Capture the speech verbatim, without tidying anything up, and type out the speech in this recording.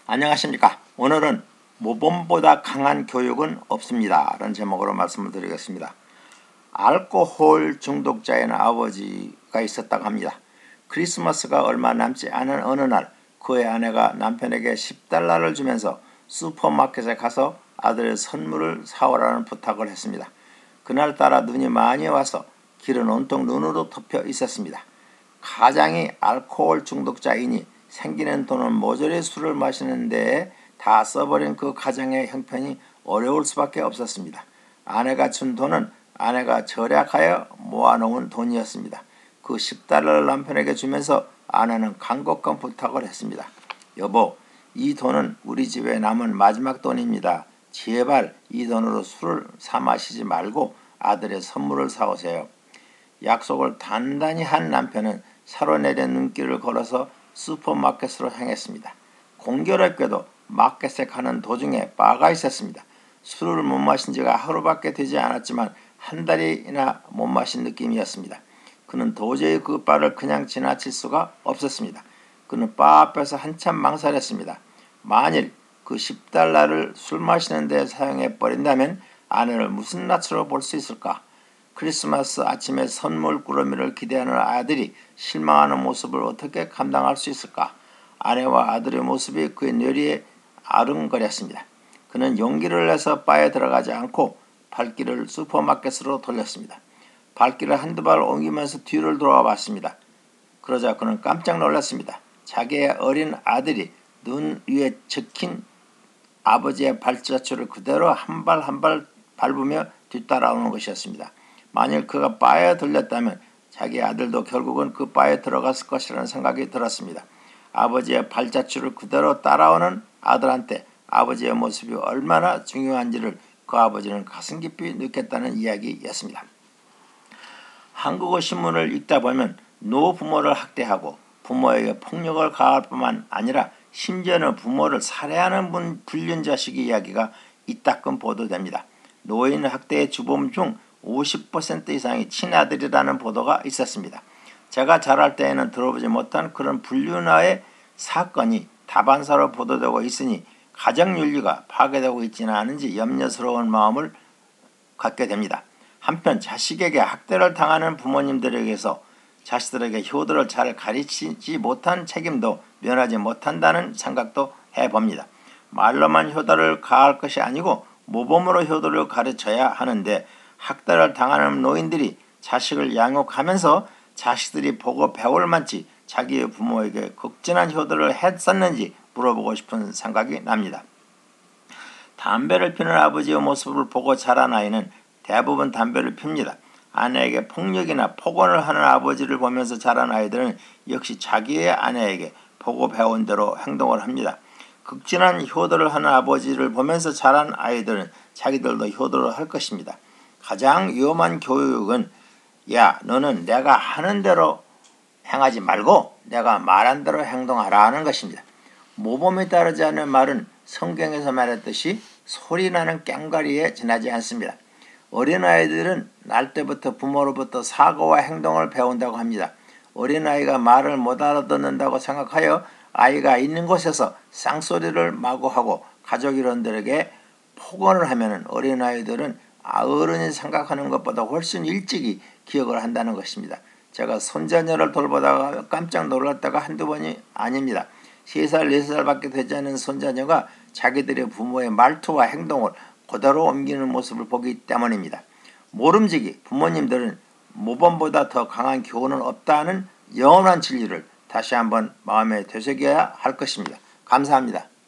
안녕하십니까. 오늘은 모범보다 강한 교육은 없습니다 라는 제목으로 말씀을 드리겠습니다. 알코올 중독자인 아버지가 있었다고 합니다. 크리스마스가 얼마 남지 않은 어느 날 그의 아내가 남편에게 십 달러를 주면서 슈퍼마켓에 가서 아들의 선물을 사오라는 부탁을 했습니다. 그날따라 눈이 많이 와서 길은 온통 눈으로 덮여 있었습니다. 가장이 알코올 중독자이니 생기는 돈은 모조리 술을 마시는 데에 다 써버린 그 가정의 형편이 어려울 수밖에 없었습니다. 아내가 준 돈은 아내가 절약하여 모아놓은 돈이었습니다. 그 십 달러를 남편에게 주면서 아내는 간곡한 부탁을 했습니다. 여보, 이 돈은 우리 집에 남은 마지막 돈입니다. 제발 이 돈으로 술을 사 마시지 말고 아들의 선물을 사오세요. 약속을 단단히 한 남편은 사로 내린 눈길을 걸어서 슈퍼마켓으로 향했습니다. 공교롭게도 마켓에 가는 도중에 바가 있었습니다. 술을 못 마신 지가 하루밖에 되지 않았지만 한 달이나 못 마신 느낌이었습니다. 그는 도저히 그 바를 그냥 지나칠 수가 없었습니다. 그는 바 앞에서 한참 망설였습니다. 만일 그 십 달러를 술 마시는 데 사용해버린다면 아내를 무슨 낯으로 볼 수 있을까? 크리스마스 아침에 선물 꾸러미를 기대하는 아들이 실망하는 모습을 어떻게 감당할 수 있을까? 아내와 아들의 모습이 그의 뇌리에 아른거렸습니다. 그는 용기를 내서 바에 들어가지 않고 발길을 슈퍼마켓으로 돌렸습니다. 발길을 한두 발 옮기면서 뒤를 돌아와 봤습니다. 그러자 그는 깜짝 놀랐습니다. 자기의 어린 아들이 눈 위에 적힌 아버지의 발자취를 그대로 한 발 한 발 밟으며 뒤따라오는 것이었습니다. 만일 그가 바에 들렸다면 자기 아들도 결국은 그 바에 들어갔을 것이라는 생각이 들었습니다. 아버지의 발자취를 그대로 따라오는 아들한테 아버지의 모습이 얼마나 중요한지를 그 아버지는 가슴 깊이 느꼈다는 이야기였습니다. 한국어 신문을 읽다 보면 노부모를 학대하고 부모에게 폭력을 가할 뿐만 아니라 심지어는 부모를 살해하는 분 불륜자식의 이야기가 이따금 보도됩니다. 노인 학대의 주범 중 오십 퍼센트 이상이 친아들이라는 보도가 있었습니다. 제가 자랄 때에는 들어보지 못한 그런 불륜화의 사건이 다반사로 보도되고 있으니 가정윤리가 파괴되고 있지는 않은지 염려스러운 마음을 갖게 됩니다. 한편 자식에게 학대를 당하는 부모님들에게서 자식들에게 효도를 잘 가르치지 못한 책임도 면하지 못한다는 생각도 해봅니다. 말로만 효도를 가할 것이 아니고 모범으로 효도를 가르쳐야 하는데 학대를 당하는 노인들이 자식을 양육하면서 자식들이 보고 배울 만치 자기의 부모에게 극진한 효도를 했었는지 물어보고 싶은 생각이 납니다. 담배를 피는 아버지의 모습을 보고 자란 아이는 대부분 담배를 핍니다. 아내에게 폭력이나 폭언을 하는 아버지를 보면서 자란 아이들은 역시 자기의 아내에게 보고 배운 대로 행동을 합니다. 극진한 효도를 하는 아버지를 보면서 자란 아이들은 자기들도 효도를 할 것입니다. 가장 위험한 교육은 야, 너는 내가 하는 대로 행하지 말고 내가 말한 대로 행동하라 하는 것입니다. 모범에 따르지 않는 말은 성경에서 말했듯이 소리나는 꽹과리에 지나지 않습니다. 어린아이들은 날 때부터 부모로부터 사고와 행동을 배운다고 합니다. 어린아이가 말을 못 알아듣는다고 생각하여 아이가 있는 곳에서 쌍소리를 마구 하고 가족 일원들에게 폭언을 하면 어린아이들은 어른이 생각하는 것보다 훨씬 일찍이 기억을 한다는 것입니다. 제가 손자녀를 돌보다가 깜짝 놀랐다가 한두 번이 아닙니다. 세 살, 네 살밖에 되지 않은 손자녀가 자기들의 부모의 말투와 행동을 그대로 옮기는 모습을 보기 때문입니다. 모름지기 부모님들은 모범보다 더 강한 교훈은 없다는 영원한 진리를 다시 한번 마음에 되새겨야 할 것입니다. 감사합니다.